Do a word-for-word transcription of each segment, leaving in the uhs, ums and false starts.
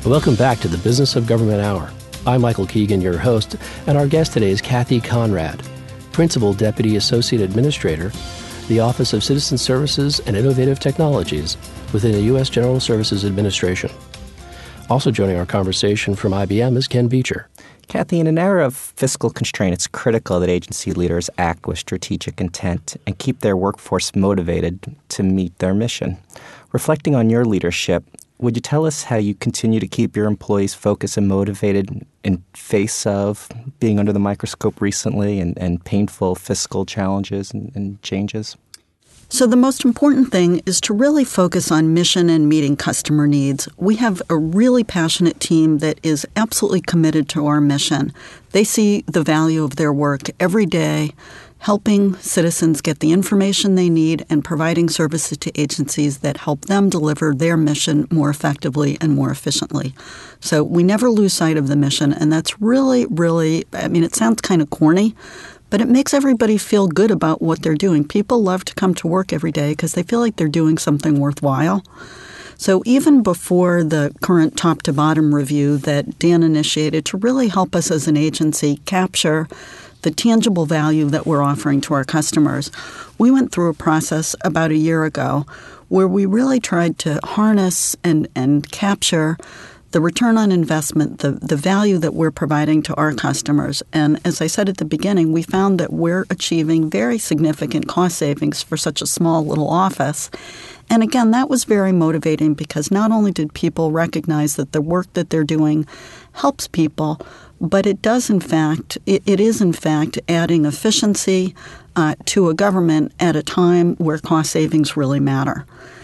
Welcome back to the Business of Government Hour. I'm Michael Keegan, your host, and our guest today is Kathy Conrad, Principal Deputy Associate Administrator, the Office of Citizen Services and Innovative Technologies within the U S General Services Administration. Also joining our conversation from I B M is Ken Beecher. Kathy, in an era of fiscal constraint, it's critical that agency leaders act with strategic intent and keep their workforce motivated to meet their mission. Reflecting on your leadership, would you tell us how you continue to keep your employees focused and motivated in face of being under the microscope recently and, and painful fiscal challenges and, and changes? So the most important thing is to really focus on mission and meeting customer needs. We have a really passionate team that is absolutely committed to our mission. They see the value of their work every day, helping citizens get the information they need and providing services to agencies that help them deliver their mission more effectively and more efficiently. So we never lose sight of the mission, and that's really, really, I mean, it sounds kind of corny, but it makes everybody feel good about what they're doing. People love to come to work every day because they feel like they're doing something worthwhile. So even before the current top-to-bottom review that Dan initiated to really help us as an agency capture the tangible value that we're offering to our customers, we went through a process about a year ago where we really tried to harness and, and capture the return on investment, the, the value that we're providing to our customers. And as I said at the beginning, we found that we're achieving very significant cost savings for such a small little office. And again, that was very motivating because not only did people recognize that the work that they're doing helps people, but it does in fact, it, it is in fact adding efficiency uh, to a government at a time where cost savings really matter.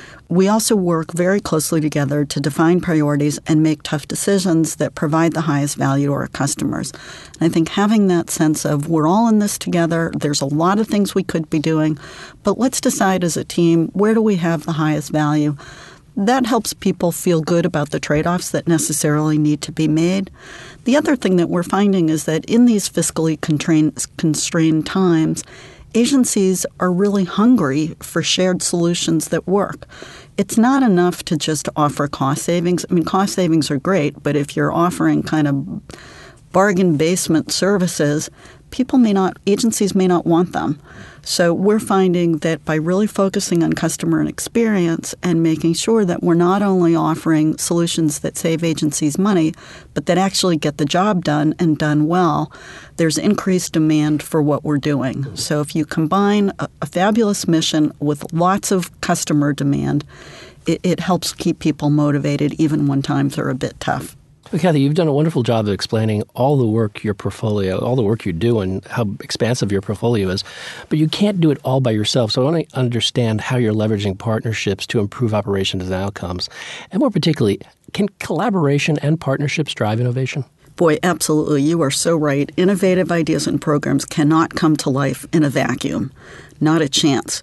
We also work very closely together to define priorities and make tough decisions that provide the highest value to our customers. And I think having that sense of we're all in this together, there's a lot of things we could be doing, but let's decide as a team, where do we have the highest value? That helps people feel good about the trade-offs that necessarily need to be made. The other thing that we're finding is that in these fiscally constrained, constrained times, agencies are really hungry for shared solutions that work. It's not enough to just offer cost savings. I mean, cost savings are great, but if you're offering kind of bargain basement services, people may not, agencies may not want them. So we're finding that by really focusing on customer and experience and making sure that we're not only offering solutions that save agencies money, but that actually get the job done and done well, there's increased demand for what we're doing. So if you combine a, a fabulous mission with lots of customer demand, it, it helps keep people motivated even when times are a bit tough. Well, Kathy, you've done a wonderful job of explaining all the work your portfolio, all the work you do and how expansive your portfolio is. But you can't do it all by yourself. So I want to understand how you're leveraging partnerships to improve operations and outcomes. And more particularly, can collaboration and partnerships drive innovation? Boy, absolutely. You are so right. Innovative ideas and programs cannot come to life in a vacuum. Not a chance.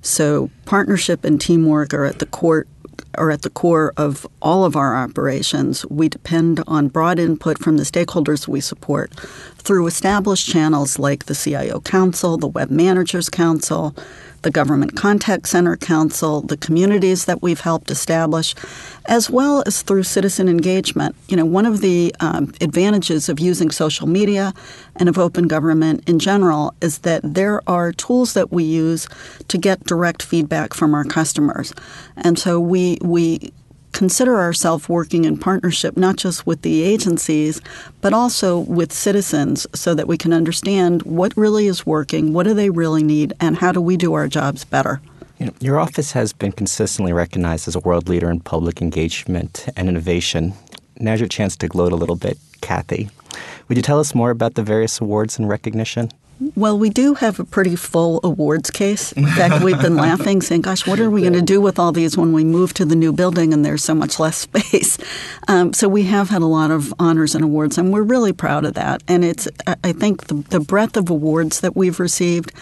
So partnership and teamwork are at the core are at the core of all of our operations. We depend on broad input from the stakeholders we support through established channels like the C I O Council, the Web Managers Council, the Government Contact Center Council, the communities that we've helped establish, as well as through citizen engagement. You know, one of the um, advantages of using social media and of open government in general is that there are tools that we use to get direct feedback from our customers. And so we we consider ourselves working in partnership not just with the agencies, but also with citizens so that we can understand what really is working, what do they really need, and how do we do our jobs better. You know, your office has been consistently recognized as a world leader in public engagement and innovation. Now's your chance to gloat a little bit, Kathy. Would you tell us more about the various awards and recognition? Well, we do have a pretty full awards case. In fact, we've been laughing, saying, gosh, what are we going to do with all these when we move to the new building and there's so much less space? Um, so we have had a lot of honors and awards, and we're really proud of that. And it's, I think, the, the breadth of awards that we've received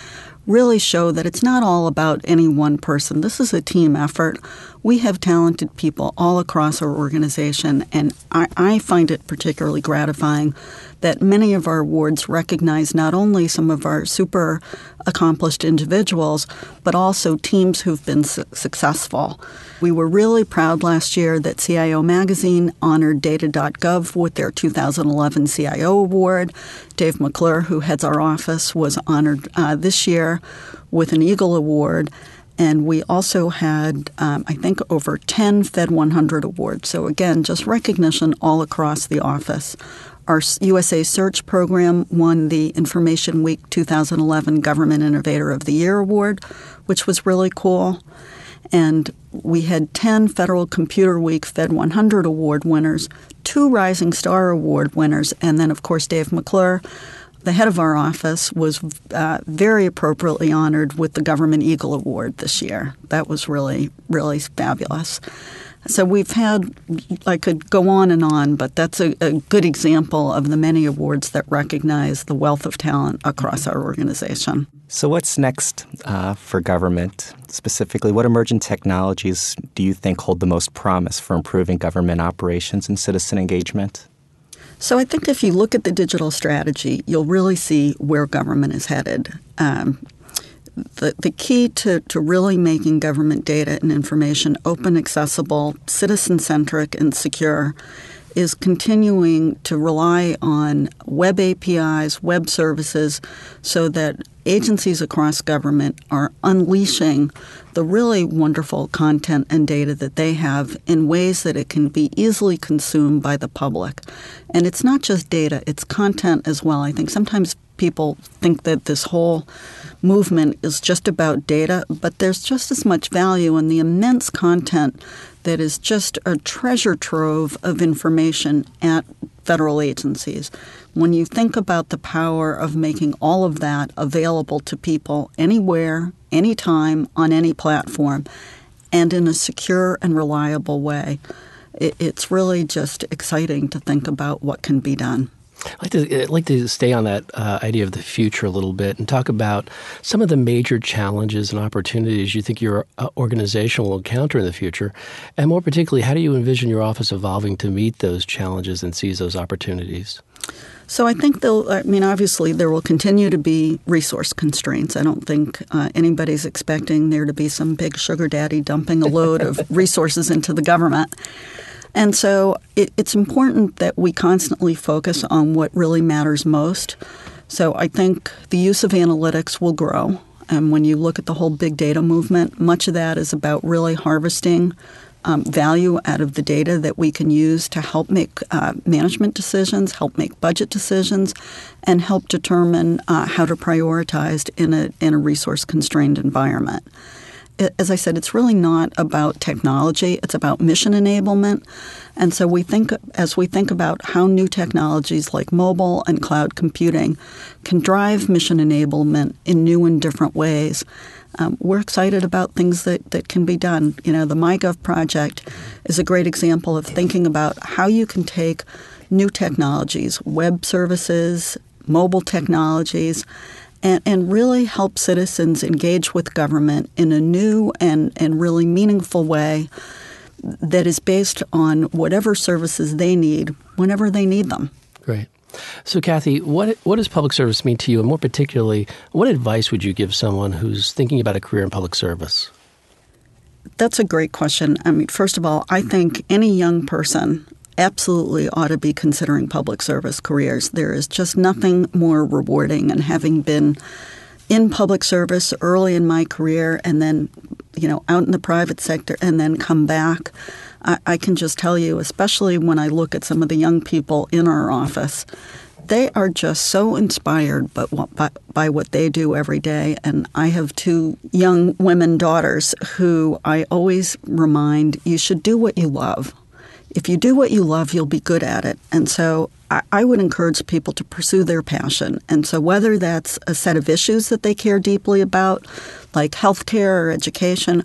really show that it's not all about any one person. This is a team effort. We have talented people all across our organization, and I, I find it particularly gratifying that many of our awards recognize not only some of our super accomplished individuals, but also teams who've been su- successful. We were really proud last year that C I O Magazine honored data dot gov with their two thousand eleven C I O Award. Dave McClure, who heads our office, was honored uh, this year with an Eagle Award. And we also had, um, I think, over ten Fed one hundred awards. So again, just recognition all across the office. Our U S A Search program won the Information Week two thousand eleven Government Innovator of the Year Award, which was really cool. And we had ten Federal Computer Week Fed one hundred Award winners, two Rising Star Award winners, and then, of course, Dave McClure, the head of our office, was uh, very appropriately honored with the Government Eagle Award this year. That was really, really fabulous. So we've had, I could go on and on, but that's a, a good example of the many awards that recognize the wealth of talent across our organization. So what's next uh, for government? Specifically, what emerging technologies do you think hold the most promise for improving government operations and citizen engagement? So I think if you look at the digital strategy, you'll really see where government is headed. Um, The, the key to, to really making government data and information open, accessible, citizen-centric, and secure is continuing to rely on web A P Is, web services, so that agencies across government are unleashing the really wonderful content and data that they have in ways that it can be easily consumed by the public. And it's not just data, it's content as well. I think sometimes people think that this whole movement is just about data, but there's just as much value in the immense content that is just a treasure trove of information at federal agencies. When you think about the power of making all of that available to people anywhere, anytime, on any platform, and in a secure and reliable way, it, it's really just exciting to think about what can be done. I'd like to, I'd like to stay on that uh, idea of the future a little bit and talk about some of the major challenges and opportunities you think your uh, organization will encounter in the future, and more particularly, how do you envision your office evolving to meet those challenges and seize those opportunities? So I think they'll, I mean, obviously there will continue to be resource constraints. I don't think uh, anybody's expecting there to be some big sugar daddy dumping a load of resources into the government. And so it, it's important that we constantly focus on what really matters most. So I think the use of analytics will grow. And when you look at the whole big data movement, much of that is about really harvesting um, value out of the data that we can use to help make uh, management decisions, help make budget decisions, and help determine uh, how to prioritize in a in a resource-constrained environment. As I said, it's really not about technology. It's about mission enablement. And so we think, as we think about how new technologies like mobile and cloud computing can drive mission enablement in new and different ways, um, we're excited about things that, that can be done. You know, the MyGov project is a great example of thinking about how you can take new technologies, web services, mobile technologies, And, and really help citizens engage with government in a new and, and really meaningful way that is based on whatever services they need whenever they need them. Great. So, Kathy, what what does public service mean to you? And more particularly, what advice would you give someone who's thinking about a career in public service? That's a great question. I mean, first of all, I think any young person absolutely ought to be considering public service careers. There is just nothing more rewarding. And having been in public service early in my career and then, you know, out in the private sector and then come back, I, I can just tell you, especially when I look at some of the young people in our office, they are just so inspired by, by, by what they do every day. And I have two young women daughters who I always remind, you should do what you love. If you do what you love, you'll be good at it. And so I, I would encourage people to pursue their passion. And so whether that's a set of issues that they care deeply about, like healthcare or education,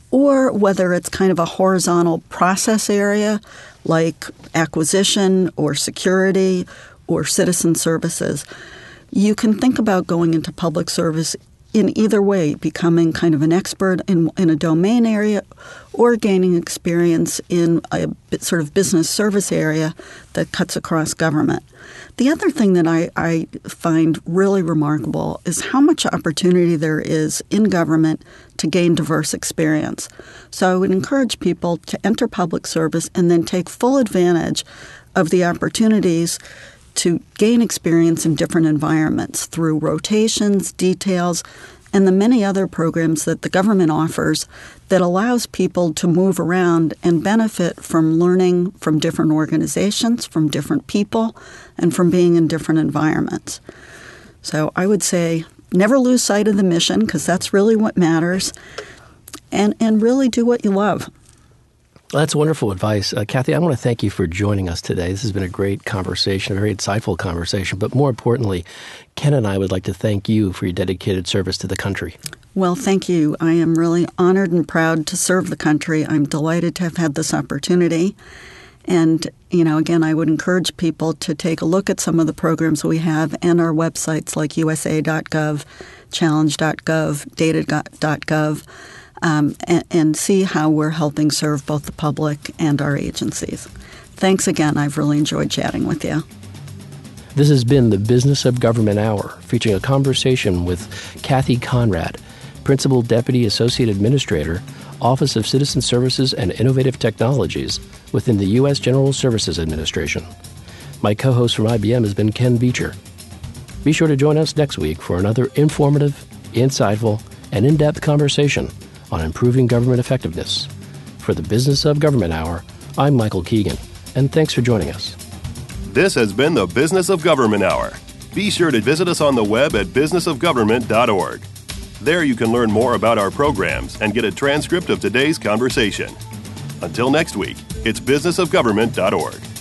or whether it's kind of a horizontal process area like acquisition or security or citizen services, you can think about going into public service in either way, becoming kind of an expert in, in a domain area or gaining experience in a sort of business service area that cuts across government. The other thing that I, I find really remarkable is how much opportunity there is in government to gain diverse experience. So I would encourage people to enter public service and then take full advantage of the opportunities to gain experience in different environments through rotations, details, and the many other programs that the government offers that allows people to move around and benefit from learning from different organizations, from different people, and from being in different environments. So I would say never lose sight of the mission, because that's really what matters, and, and really do what you love. Well, that's wonderful advice. Uh, Kathy, I want to thank you for joining us today. This has been a great conversation, a very insightful conversation. But more importantly, Ken and I would like to thank you for your dedicated service to the country. Well, thank you. I am really honored and proud to serve the country. I'm delighted to have had this opportunity. And, you know, again, I would encourage people to take a look at some of the programs we have and our websites like U S A dot gov, challenge dot gov, data dot gov. Um, and, and see how we're helping serve both the public and our agencies. Thanks again. I've really enjoyed chatting with you. This has been the Business of Government Hour, featuring a conversation with Kathy Conrad, Principal Deputy Associate Administrator, Office of Citizen Services and Innovative Technologies within the U S General Services Administration. My co-host from I B M has been Ken Beecher. Be sure to join us next week for another informative, insightful, and in-depth conversation on improving government effectiveness. For the Business of Government Hour, I'm Michael Keegan, and thanks for joining us. This has been the Business of Government Hour. Be sure to visit us on the web at business of government dot org. There you can learn more about our programs and get a transcript of today's conversation. Until next week, it's business of government dot org.